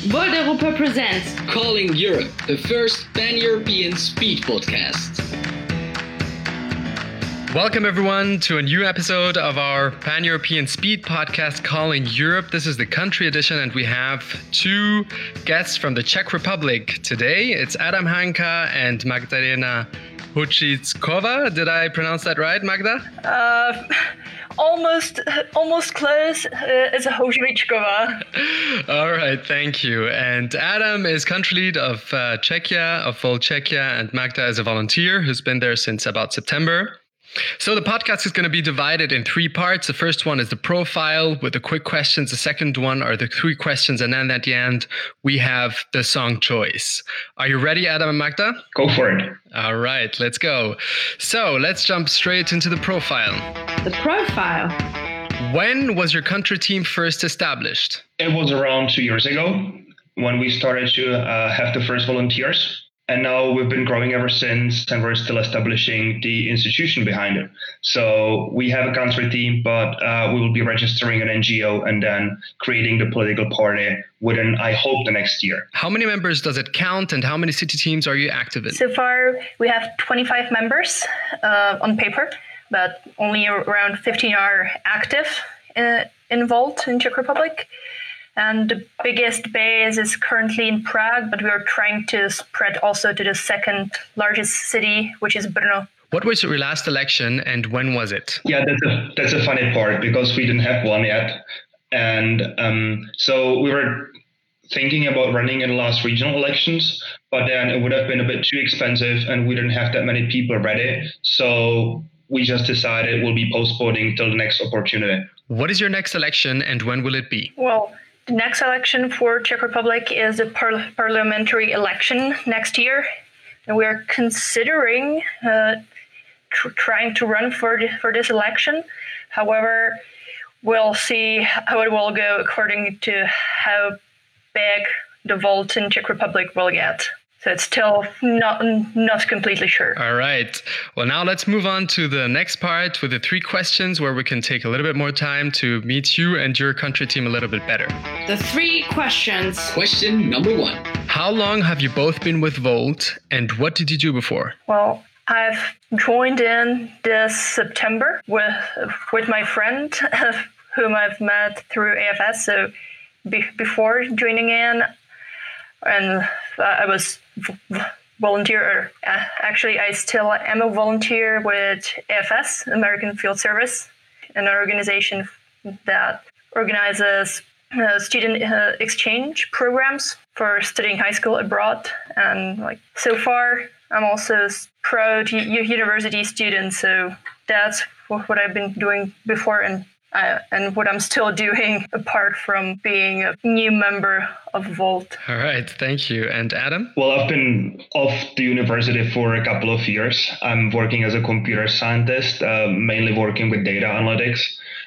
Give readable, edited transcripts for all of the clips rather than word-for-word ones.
World Europa presents Calling Europe, the first pan-European speed podcast. Welcome everyone to a new episode of our pan-European speed podcast Calling Europe. This is the country edition and we have two guests from the Czech Republic today. It's Adam Hanka and Magdalena Hučičková. Did I pronounce that right, Magda? Almost close. It's a Hučičková. All right, thank you. And Adam is country lead of Czechia, of Volt Czechia, and Magda is a volunteer who's been there since about September. So the podcast is going to be divided in three parts. The first one is the profile with the quick questions. The second one are the three questions. And then at the end, we have the song choice. Are you ready, Adam and Magda? Go for it. All right, let's go. So let's jump straight into the profile. The profile. When was your country team first established? It was around 2 years ago when we started to have the first volunteers. And now we've been growing ever since, and we're still establishing the institution behind it. So we have a country team, but we will be registering an NGO and then creating the political party within, I hope, the next year. How many members does it count, and how many city teams are you active in? So far, we have 25 members on paper, but only around 15 are active in Volt in Czech Republic. And the biggest base is currently in Prague, but we are trying to spread also to the second largest city, which is Brno. What was your last election and when was it? Yeah, that's a funny part because we didn't have one yet. And so we were thinking about running in the last regional elections, but then it would have been a bit too expensive and we didn't have that many people ready. So we just decided we'll be postponing till the next opportunity. What is your next election and when will it be? Well, the next election for Czech Republic is the parliamentary election next year. And we are considering trying to run for this election. However, we'll see how it will go according to how big the vote in Czech Republic will get. So it's still not completely sure. All right. Well, now let's move on to the next part with the three questions where we can take a little bit more time to meet you and your country team a little bit better. The three questions. Question number 1. How long have you both been with Volt and what did you do before? Well, I've joined in this September with my friend whom I've met through AFS. So before joining in, and I was volunteer. Actually, I still am a volunteer with AFS, American Field Service, an organization that organizes student exchange programs for studying high school abroad. And so far, I'm also a proud university student. So that's what I've been doing before and what I'm still doing apart from being a new member of Volt. All right, thank you. And Adam? Well, I've been off the university for a couple of years. I'm working as a computer scientist, mainly working with data analytics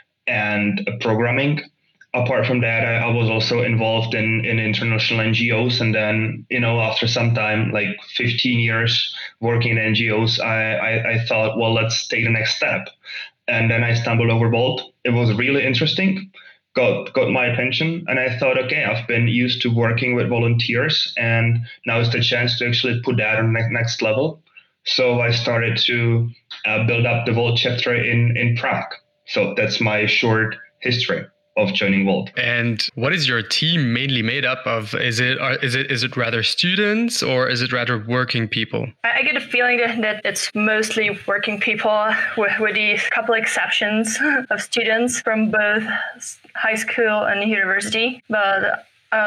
and programming. Apart from that, I was also involved in international NGOs. And then, after some time, like 15 years working in NGOs, I thought, well, let's take the next step. And then I stumbled over Volt. It was really interesting, got my attention. And I thought, okay, I've been used to working with volunteers and now is the chance to actually put that on the next level. So I started to build up the Volt chapter in Prague. So that's my short history of joining Volt. And what is your team mainly made up of? Is it rather students or is it rather working people? I get a feeling that it's mostly working people with these couple exceptions of students from both high school and university. But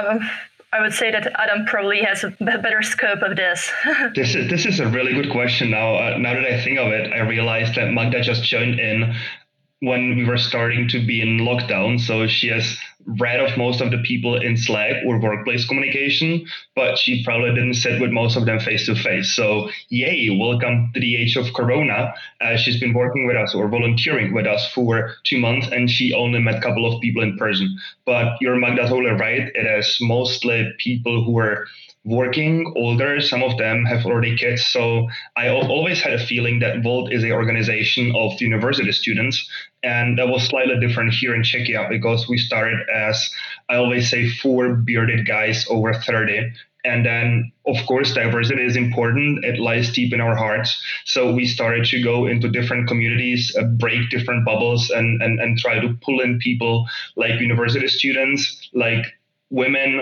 I would say that Adam probably has a better scope of this. This is a really good question now. Now that I think of it, I realized that Magda just joined in when we were starting to be in lockdown. So she has read of most of the people in Slack or workplace communication, but she probably didn't sit with most of them face to face. So yay, welcome to the age of Corona. She's been working with us or volunteering with us for 2 months and she only met a couple of people in person. But you're Magda totally right. It is mostly people who are working, older. Some of them have already kids. So I always had a feeling that Volt is an organization of university students. And that was slightly different here in Czechia because we started as, I always say, 4 bearded guys over 30. And then, of course, diversity is important. It lies deep in our hearts. So we started to go into different communities, break different bubbles, and try to pull in people like university students, like women.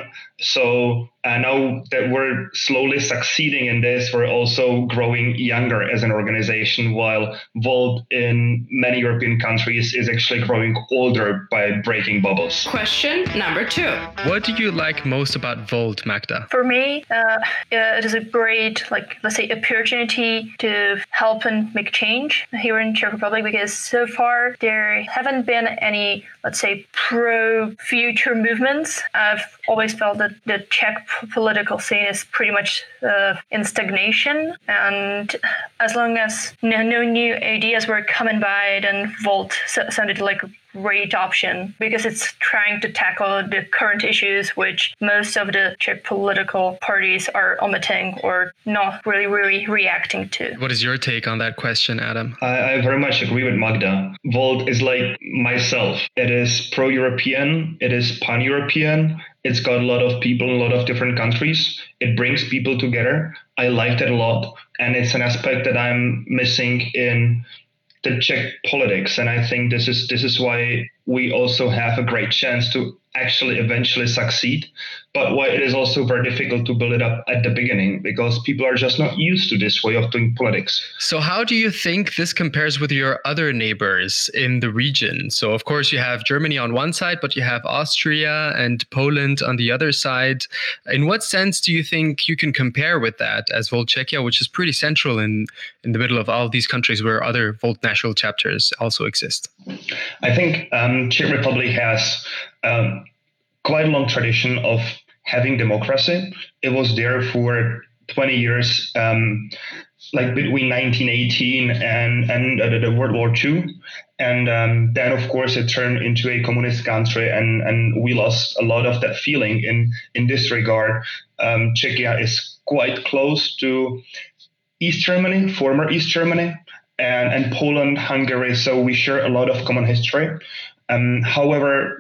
So now that we're slowly succeeding in this, we're also growing younger as an organization, while Volt in many European countries is actually growing older by breaking bubbles. Question number 2. What do you like most about Volt, Magda? For me, it is a great, let's say, opportunity to help and make change here in Czech Republic, because so far there haven't been any, let's say, pro-future movements. I've always felt that the Czech political scene is pretty much in stagnation, and as long as no new ideas were coming by, then Volt sounded like a great option, because it's trying to tackle the current issues which most of the Czech political parties are omitting or not really reacting to. What is your take on that question, Adam? I very much agree with Magda. Volt is like myself. It is pro-European. It is pan-European. It's got a lot of people in a lot of different countries. It brings people together. I liked it a lot. And it's an aspect that I'm missing in the Czech politics. And I think this is why we also have a great chance to actually eventually succeed, but why it is also very difficult to build it up at the beginning, because people are just not used to this way of doing politics. So how do you think this compares with your other neighbors in the region? So of course you have Germany on one side, but you have Austria and Poland on the other side. In what sense do you think you can compare with that as Volt Czechia, which is pretty central in the middle of all these countries where other Volt national chapters also exist? I think Czech Republic has quite a long tradition of having democracy. It was there for 20 years, like between 1918 and the World War II. And then, of course, it turned into a communist country, and we lost a lot of that feeling in this regard. Czechia is quite close to East Germany, former East Germany, and Poland, Hungary. So we share a lot of common history. However,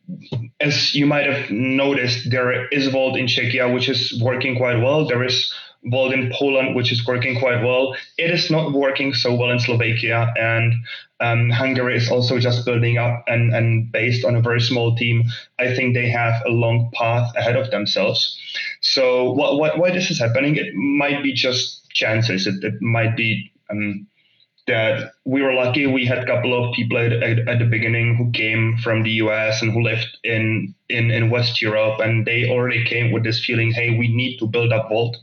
as you might have noticed, there is Volt in Czechia, which is working quite well. There is Volt in Poland, which is working quite well. It is not working so well in Slovakia, and Hungary is also just building up, and based on a very small team, I think they have a long path ahead of themselves. So why this is happening? It might be just chances. It might be that we were lucky. We had a couple of people at the beginning who came from the US and who lived in West Europe, and they already came with this feeling, hey, we need to build up Volt.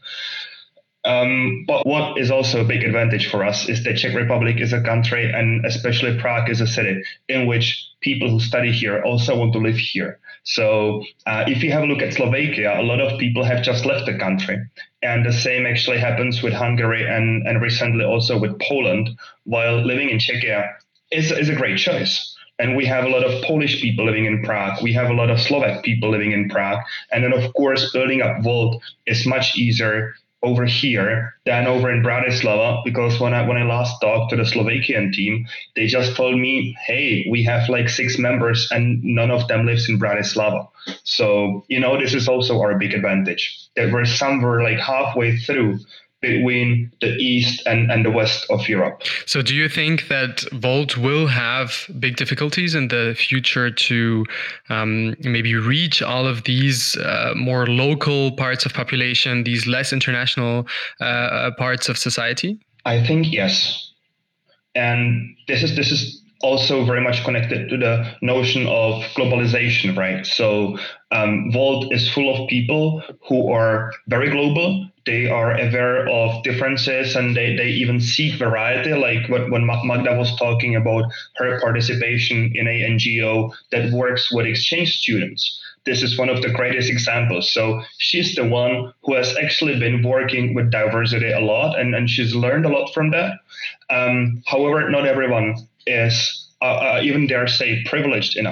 But what is also a big advantage for us is that Czech Republic is a country, and especially Prague is a city, in which people who study here also want to live here. So if you have a look at Slovakia, a lot of people have just left the country. And the same actually happens with Hungary and recently also with Poland, while living in Czechia is a great choice. And we have a lot of Polish people living in Prague. We have a lot of Slovak people living in Prague. And then, of course, building up Volt is much easier over here than over in Bratislava, because when I last talked to the Slovakian team, they just told me, hey, we have like 6 members and none of them lives in Bratislava. So, this is also our big advantage, that we're somewhere like halfway through between the east and the west of Europe. So do you think that Volt will have big difficulties in the future to maybe reach all of these more local parts of population, these less international parts of society? I think yes. And this is also very much connected to the notion of globalization, right? So Volt is full of people who are very global. They are aware of differences, and they even seek variety, like when Magda was talking about her participation in a NGO that works with exchange students. This is one of the greatest examples. So she's the one who has actually been working with diversity a lot, and she's learned a lot from that. However, not everyone is, even dare say, privileged enough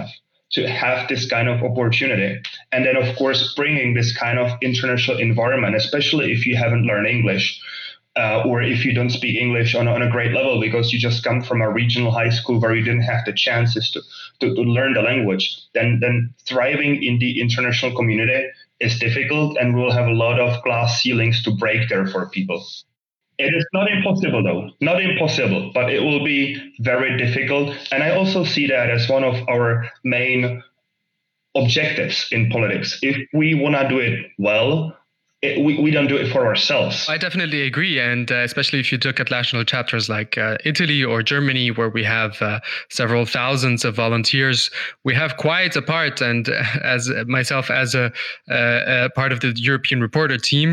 to have this kind of opportunity. And then, of course, bringing this kind of international environment, especially if you haven't learned English, or if you don't speak English on a great level because you just come from a regional high school where you didn't have the chances to learn the language, then thriving in the international community is difficult, and we'll have a lot of glass ceilings to break there for people. It is not impossible, though. Not impossible, but it will be very difficult. And I also see that as one of our main objectives in politics. If we want to do it well, we don't do it for ourselves. I definitely agree. And especially if you look at national chapters like Italy or Germany, where we have several thousands of volunteers, we have quite a part. And as myself, as a part of the European Reporter team,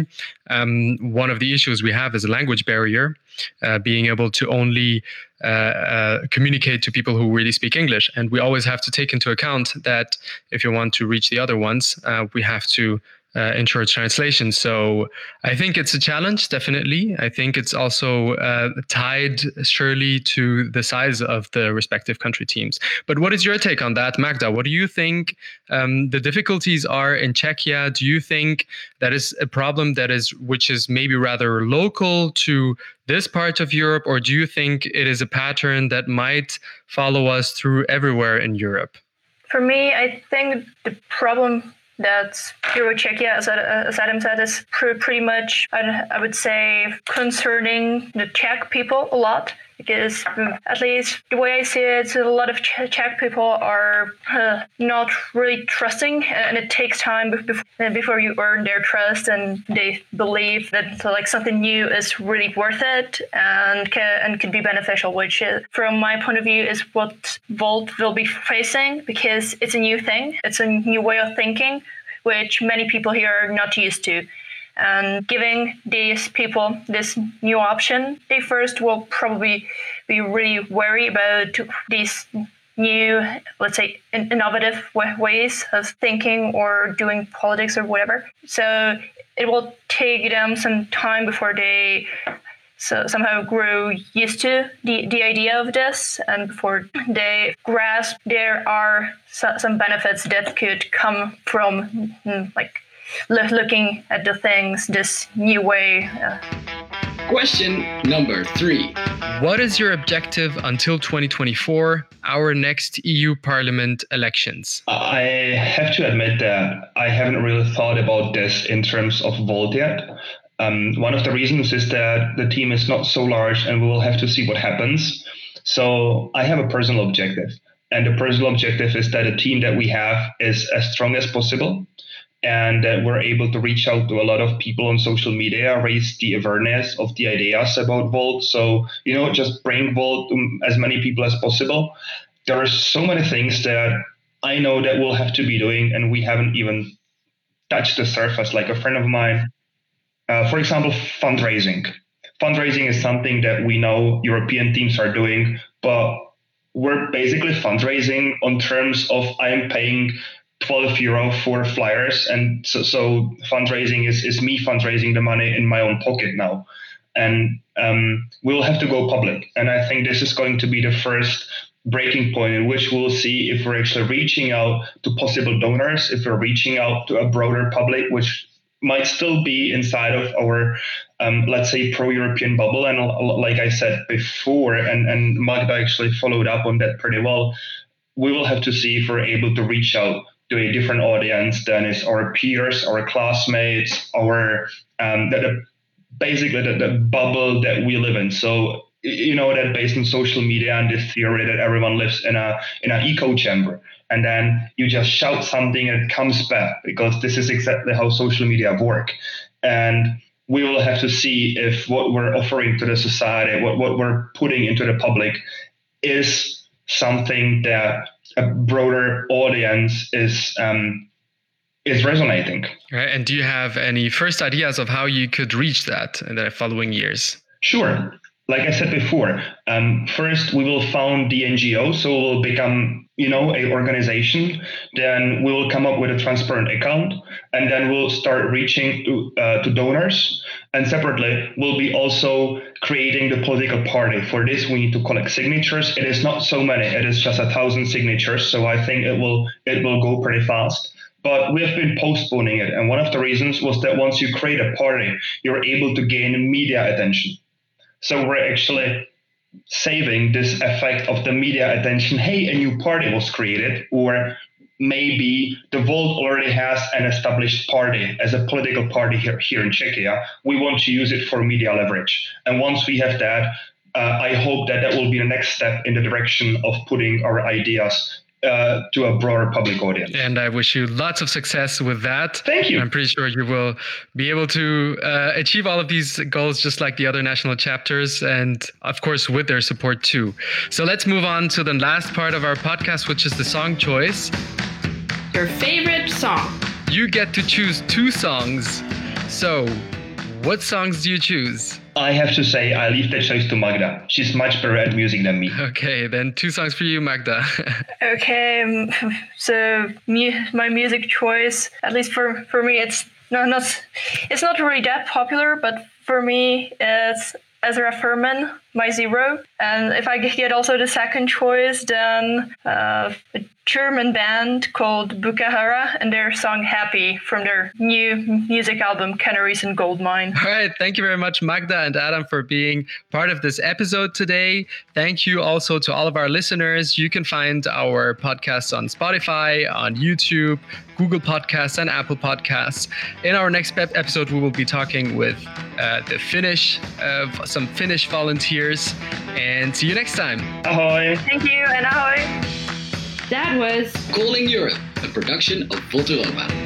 one of the issues we have is a language barrier, being able to only communicate to people who really speak English. And we always have to take into account that if you want to reach the other ones, we have to ensure translation. So I think it's a challenge, definitely. I think it's also tied surely to the size of the respective country teams. But what is your take on that, Magda? What do you think the difficulties are in Czechia? Do you think that is a problem which is maybe rather local to this part of Europe, or do you think it is a pattern that might follow us through everywhere in Europe? For me, I think the problem that's here with Czechia, as Adam said, is pretty much, I would say, concerning the Czech people a lot. Because at least the way I see it, a lot of Czech people are not really trusting, and it takes time before you earn their trust and they believe that something new is really worth it and could be beneficial, which from my point of view is what Volt will be facing, because it's a new thing. It's a new way of thinking, which many people here are not used to. And giving these people this new option, they first will probably be really wary about these new, let's say, innovative ways of thinking or doing politics or whatever. So it will take them some time before they somehow grow used to the idea of this, and before they grasp there are some benefits that could come from looking at the things this new way. Question number 3. What is your objective until 2024, our next EU Parliament elections? I have to admit that I haven't really thought about this in terms of Volt yet. One of the reasons is that the team is not so large and we will have to see what happens. So I have a personal objective. And the personal objective is that the team that we have is as strong as possible, and that we're able to reach out to a lot of people on social media, raise the awareness of the ideas about Volt. So, just bring Volt to as many people as possible. There are so many things that I know that we'll have to be doing, and we haven't even touched the surface. Like a friend of mine, for example, fundraising. Fundraising is something that we know European teams are doing, but we're basically fundraising on terms of I'm paying €12 for flyers, and so fundraising is me fundraising the money in my own pocket now, and we'll have to go public. And I think this is going to be the first breaking point in which we'll see if we're actually reaching out to possible donors, if we're reaching out to a broader public, which might still be inside of our let's say pro-European bubble. And like I said before, and Magda actually followed up on that pretty well, we will have to see if we're able to reach out to a different audience than is our peers, our classmates, our basically the bubble that we live in. So that based on social media and this theory that everyone lives in an echo chamber, and then you just shout something and it comes back, because this is exactly how social media work. And we will have to see if what we're offering to the society, what we're putting into the public, is something that a broader audience is resonating. Right. And do you have any first ideas of how you could reach that in the following years? Sure. like I said before, first we will found the NGO, so we'll become, a organization. Then we will come up with a transparent account, and then we'll start reaching to donors. And separately, we'll be also creating the political party. For this, we need to collect signatures. It is not so many; it is just 1,000 signatures. So I think it will go pretty fast. But we have been postponing it, and one of the reasons was that once you create a party, you're able to gain media attention. So we're actually saving this effect of the media attention. Hey, a new party was created, or maybe the Volt already has an established party as a political party here in Czechia. We want to use it for media leverage. And once we have that, I hope that will be the next step in the direction of putting our ideas to a broader public audience. And I wish you lots of success with that. Thank you. I'm pretty sure you will be able to achieve all of these goals just like the other national chapters, and of course with their support too. So let's move on to the last part of our podcast, which is the song choice. Your favorite song. You get to choose 2 songs. So what songs do you choose? I have to say, I leave the choice to Magda. She's much better at music than me. Okay, then 2 songs for you, Magda. Okay, so my music choice, at least for me, it's not really that popular, but for me, it's Ezra Furman, My Zero. And if I get also the second choice, then a German band called Bukahara and their song Happy from their new music album Canaries and Goldmine. All right. Thank you very much, Magda and Adam, for being part of this episode today. Thank you also to all of our listeners. You can find our podcasts on Spotify, on YouTube, Google Podcasts, and Apple Podcasts. In our next episode, we will be talking with some Finnish volunteers. And see you next time. Ahoy! Thank you, and ahoy! That was Calling Europe, a production of Voltiloma.